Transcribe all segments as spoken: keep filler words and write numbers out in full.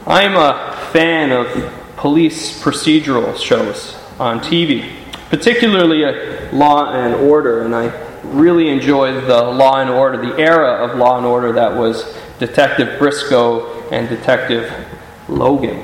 I'm a fan of police procedural shows on T V, particularly uh, Law and Order, and I really enjoy the Law and Order, the era of Law and Order that was Detective Briscoe and Detective Logan.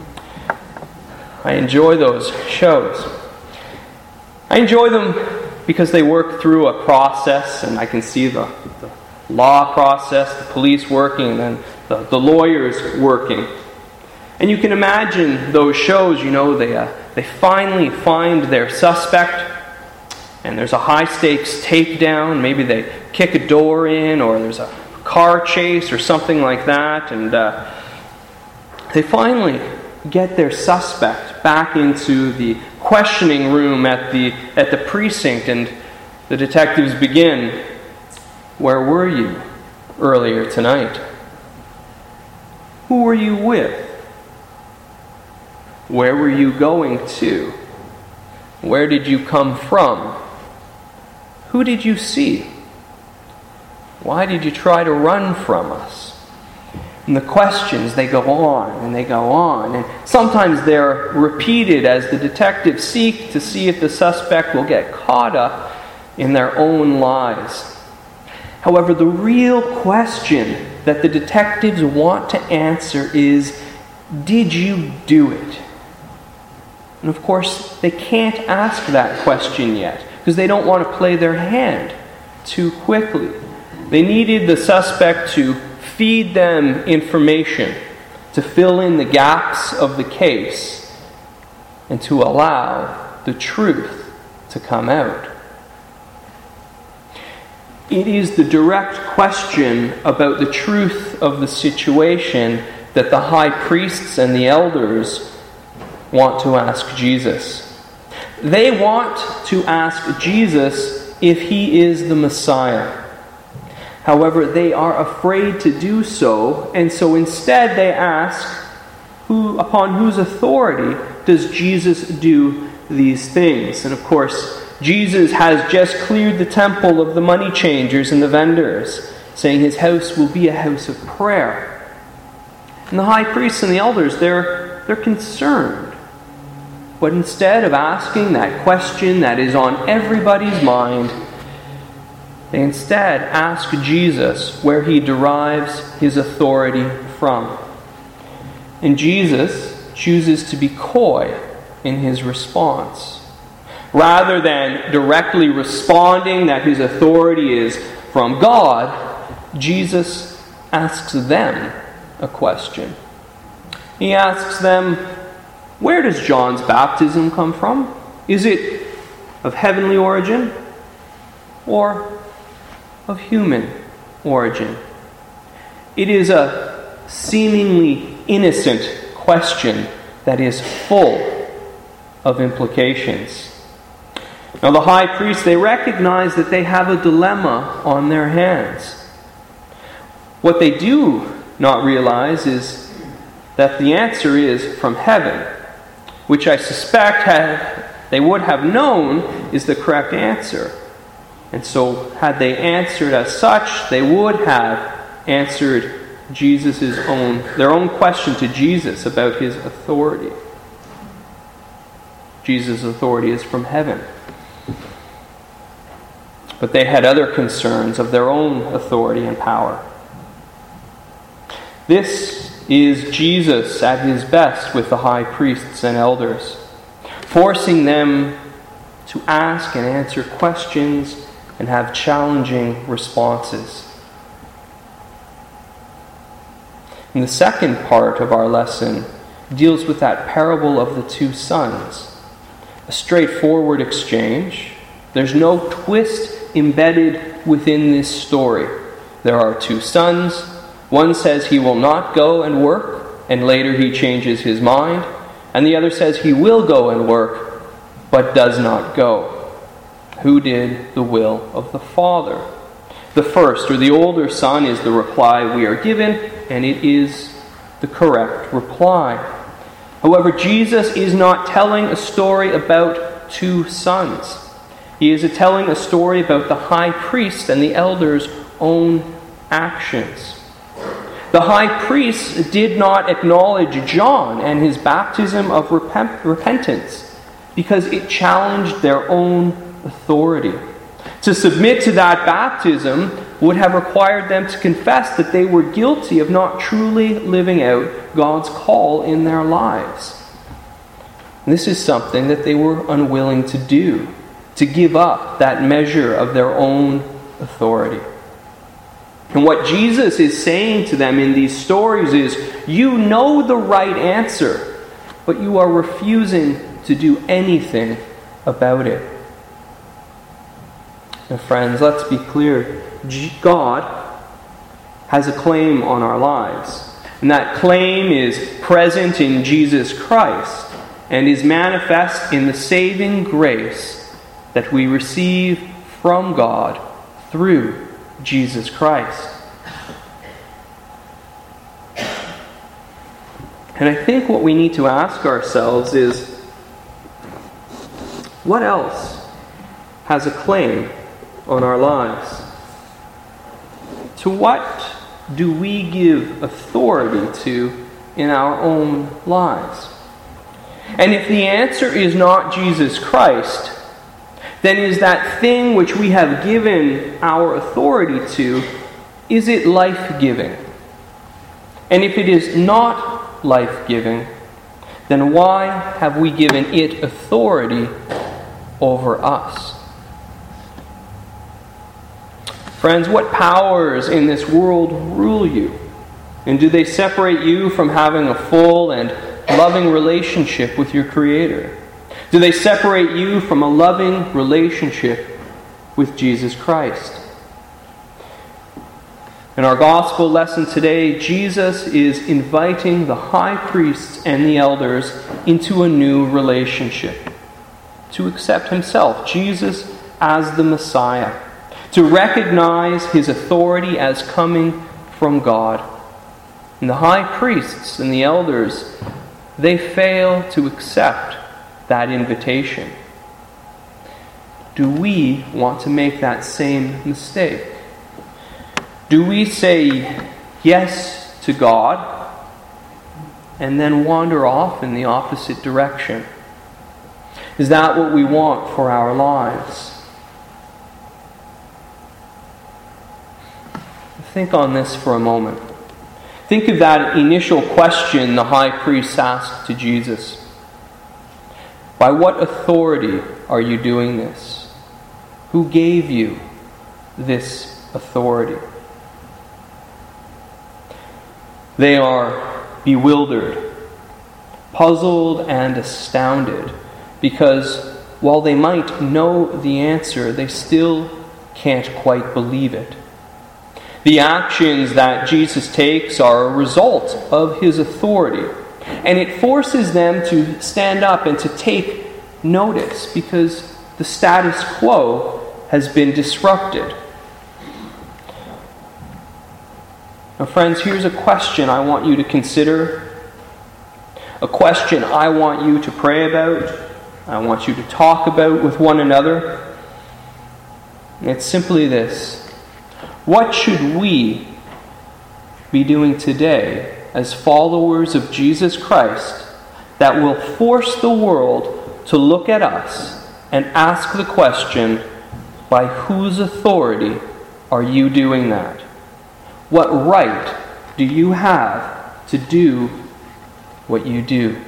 I enjoy those shows. I enjoy them because they work through a process, and I can see the, the law process, the police working, and then the, the lawyers working. And you can imagine those shows, you know, they uh, they finally find their suspect, and there's a high-stakes takedown. Maybe they kick a door in, or there's a car chase or something like that, and uh, they finally get their suspect back into the questioning room at the at the precinct, and the detectives begin. Where were you earlier tonight? Who were you with? Where were you going to? Where did you come from? Who did you see? Why did you try to run from us? And the questions, they go on and they go on. And sometimes they're repeated as the detectives seek to see if the suspect will get caught up in their own lies. However, the real question that the detectives want to answer is, did you do it? And of course, they can't ask that question yet because they don't want to play their hand too quickly. They needed the suspect to feed them information, to fill in the gaps of the case, and to allow the truth to come out. It is the direct question about the truth of the situation that the high priests and the elders want to ask Jesus. They want to ask Jesus if he is the Messiah. However, they are afraid to do so, and so instead they ask, who, upon whose authority does Jesus do these things? And of course, Jesus has just cleared the temple of the money changers and the vendors, saying his house will be a house of prayer. And the high priests and the elders, they're, they're concerned. But instead of asking that question that is on everybody's mind, they instead ask Jesus where he derives his authority from. And Jesus chooses to be coy in his response. Rather than directly responding that his authority is from God, Jesus asks them a question. He asks them, where does John's baptism come from? Is it of heavenly origin or of human origin? It is a seemingly innocent question that is full of implications. Now the high priests, they recognize that they have a dilemma on their hands. What they do not realize is that the answer is from heaven, which I suspect had, they would have known is the correct answer. And so had they answered as such, they would have answered Jesus's own, their own question to Jesus about his authority. Jesus' authority is from heaven. But they had other concerns of their own authority and power. This is Jesus at his best with the high priests and elders, forcing them to ask and answer questions and have challenging responses. And the second part of our lesson deals with that parable of the two sons. A straightforward exchange. There's no twist embedded within this story. There are two sons. One says he will not go and work, and later he changes his mind. And the other says he will go and work, but does not go. Who did the will of the Father? The first, or the older son, is the reply we are given, and it is the correct reply. However, Jesus is not telling a story about two sons. He is telling a story about the high priest and the elders' own actions. The high priests did not acknowledge John and his baptism of repent- repentance because it challenged their own authority. To submit to that baptism would have required them to confess that they were guilty of not truly living out God's call in their lives. And this is something that they were unwilling to do, to give up that measure of their own authority. And what Jesus is saying to them in these stories is, you know the right answer, but you are refusing to do anything about it. And friends, let's be clear. God has a claim on our lives. And that claim is present in Jesus Christ and is manifest in the saving grace that we receive from God through Jesus Christ. And I think what we need to ask ourselves is, what else has a claim on our lives? To what do we give authority to in our own lives? And if the answer is not Jesus Christ, then is that thing which we have given our authority to, is it life-giving? And if it is not life-giving, then why have we given it authority over us? Friends, what powers in this world rule you? And do they separate you from having a full and loving relationship with your Creator? Do they separate you from a loving relationship with Jesus Christ? In our gospel lesson today, Jesus is inviting the high priests and the elders into a new relationship, to accept himself, Jesus, as the Messiah, to recognize his authority as coming from God. And the high priests and the elders, they fail to accept that invitation. Do we want to make that same mistake? Do we say yes to God and then wander off in the opposite direction? Is that what we want for our lives? Think on this for a moment. Think of that initial question the high priest asked to Jesus. By what authority are you doing this? Who gave you this authority? They are bewildered, puzzled, and astounded, because while they might know the answer, they still can't quite believe it. The actions that Jesus takes are a result of his authority, and it forces them to stand up and to take notice because the status quo has been disrupted. Now, friends, here's a question I want you to consider, a question I want you to pray about, I want you to talk about with one another. It's simply this: what should we be doing today as followers of Jesus Christ that will force the world to look at us and ask the question, by whose authority are you doing that? What right do you have to do what you do?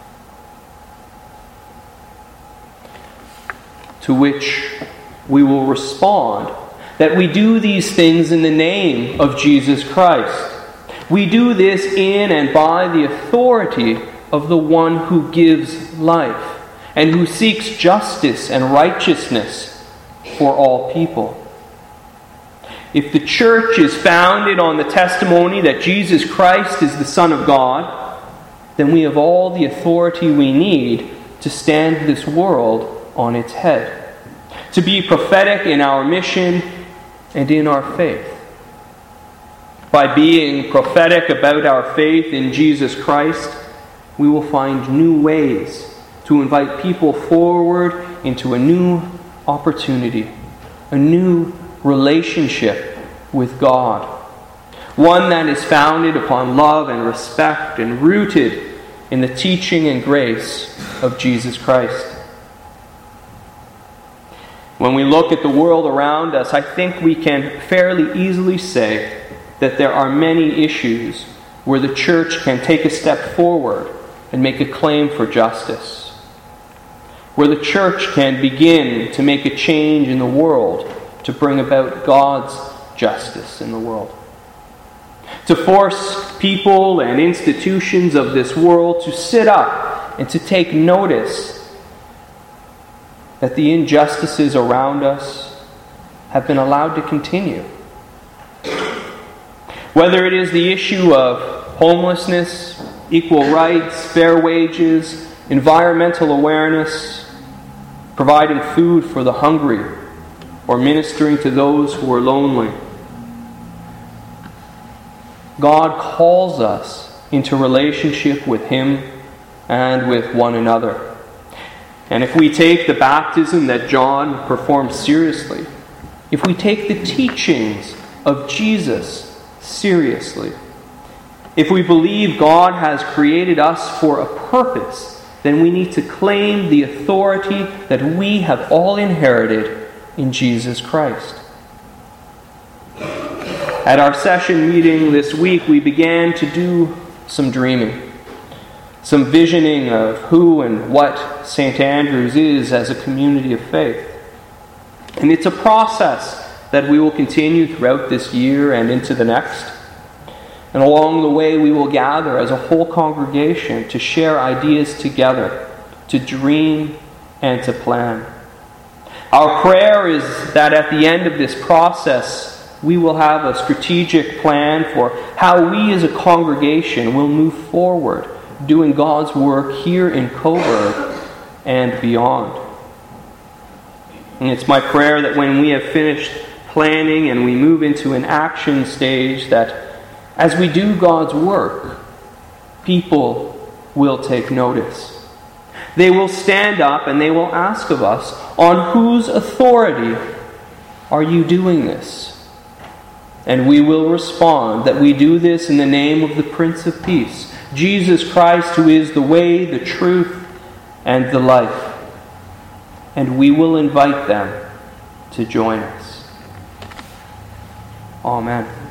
To which we will respond that we do these things in the name of Jesus Christ. We do this in and by the authority of the one who gives life and who seeks justice and righteousness for all people. If the church is founded on the testimony that Jesus Christ is the Son of God, then we have all the authority we need to stand this world on its head, to be prophetic in our mission and in our faith. By being prophetic about our faith in Jesus Christ, we will find new ways to invite people forward into a new opportunity, a new relationship with God. one that is founded upon love and respect and rooted in the teaching and grace of Jesus Christ. When we look at the world around us, I think we can fairly easily say that there are many issues where the church can take a step forward and make a claim for justice, where the church can begin to make a change in the world to bring about God's justice in the world, to force people and institutions of this world to sit up and to take notice that the injustices around us have been allowed to continue. Whether it is the issue of homelessness, equal rights, fair wages, environmental awareness, providing food for the hungry, or ministering to those who are lonely, God calls us into relationship with Him and with one another. And if we take the baptism that John performed seriously, if we take the teachings of Jesus seriously, if we believe God has created us for a purpose, then we need to claim the authority that we have all inherited in Jesus Christ. At our session meeting this week, we began to do some dreaming, some visioning of who and what Saint Andrew's is as a community of faith. And it's a process that we will continue throughout this year and into the next. And along the way, we will gather as a whole congregation to share ideas together, to dream and to plan. Our prayer is that at the end of this process, we will have a strategic plan for how we as a congregation will move forward, doing God's work here in Coburg and beyond. And it's my prayer that when we have finished planning and we move into an action stage, that as we do God's work, people will take notice. They will stand up and they will ask of us, on whose authority are you doing this? And we will respond that we do this in the name of the Prince of Peace, Jesus Christ, who is the way, the truth, and the life. And we will invite them to join us. Amen.